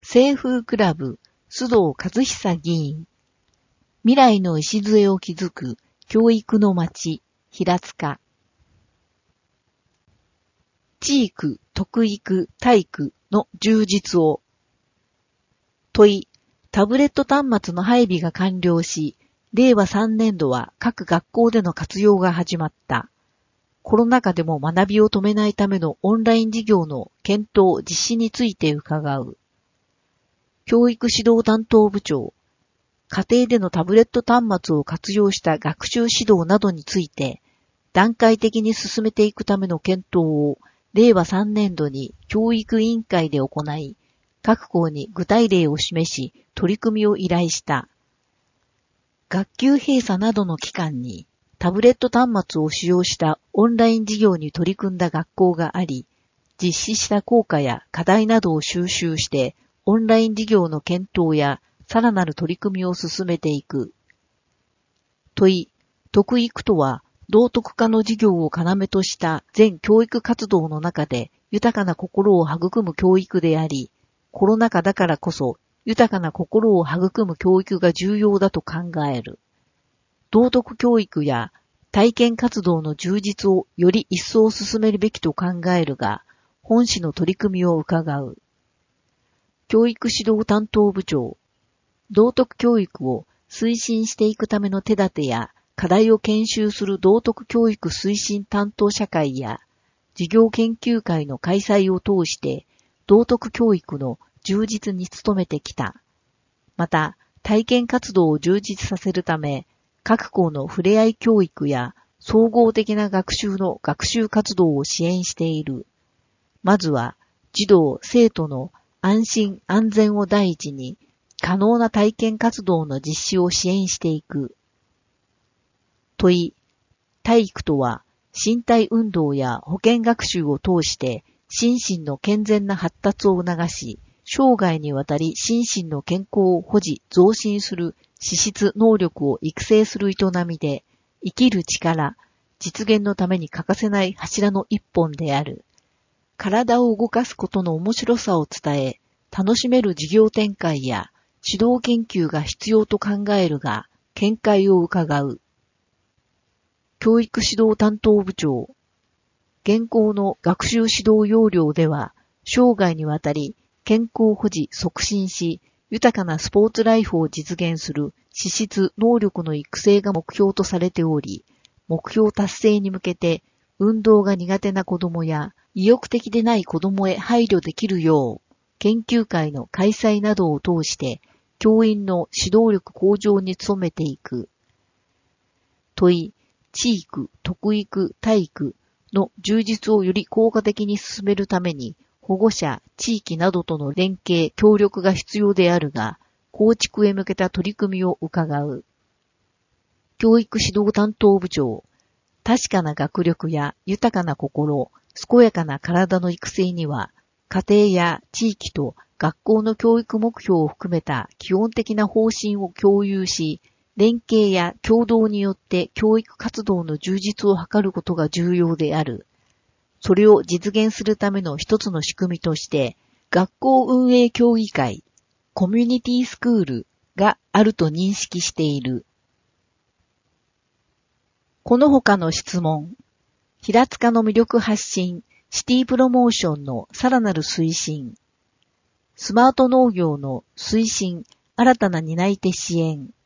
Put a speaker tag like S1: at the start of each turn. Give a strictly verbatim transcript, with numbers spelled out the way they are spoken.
S1: 清風クラブ、須藤和久議員。未来の礎を築く教育の街、平塚。地域、特育、体育の充実を。問い、タブレット端末の配備が完了し、れいわさんねんどは各学校での活用が始まった。コロナ禍でも学びを止めないためのオンライン授業の検討、実施について伺う。教育指導担当部長、家庭でのタブレット端末を活用した学習指導などについて、段階的に進めていくための検討を、れいわさんねんどに教育委員会で行い、各校に具体例を示し、取り組みを依頼した。学級閉鎖などの期間に、タブレット端末を使用したオンライン授業に取り組んだ学校があり、実施した効果や課題などを収集して、オンライン授業の検討やさらなる取り組みを進めていく。問い、特育とは、道徳科の授業を要とした全教育活動の中で豊かな心を育む教育であり、コロナ禍だからこそ豊かな心を育む教育が重要だと考える。道徳教育や体験活動の充実をより一層進めるべきと考えるが、本市の取り組みを伺う。教育指導担当部長、道徳教育を推進していくための手立てや課題を研修する道徳教育推進担当者会や授業研究会の開催を通して道徳教育の充実に努めてきた。また、体験活動を充実させるため、各校の触れ合い教育や総合的な学習の学習活動を支援している。まずは、児童・生徒の安心・安全を第一に、可能な体験活動の実施を支援していく。問い、体育とは、身体運動や保健学習を通して、心身の健全な発達を促し、生涯にわたり心身の健康を保持、増進する資質能力を育成する営みで、生きる力、実現のために欠かせない柱の一本である。体を動かすことの面白さを伝え、楽しめる事業展開や指導研究が必要と考えるが、見解を伺う。教育指導担当部長、現行の学習指導要領では、生涯にわたり健康保持促進し、豊かなスポーツライフを実現する資質能力の育成が目標とされており、目標達成に向けて運動が苦手な子どもや意欲的でない子どもへ配慮できるよう、研究会の開催などを通して、教員の指導力向上に努めていく。問い、地域、特育、体育の充実をより効果的に進めるために、保護者、地域などとの連携、協力が必要であるが、構築へ向けた取り組みを伺う。教育指導担当部長、確かな学力や豊かな心、健やかな体の育成には、家庭や地域と学校の教育目標を含めた基本的な方針を共有し、連携や協働によって教育活動の充実を図ることが重要である。それを実現するための一つの仕組みとして、学校運営協議会、コミュニティスクールがあると認識している。この他の質問、平塚の魅力発信、シティプロモーションのさらなる推進、スマート農業の推進、新たな担い手支援、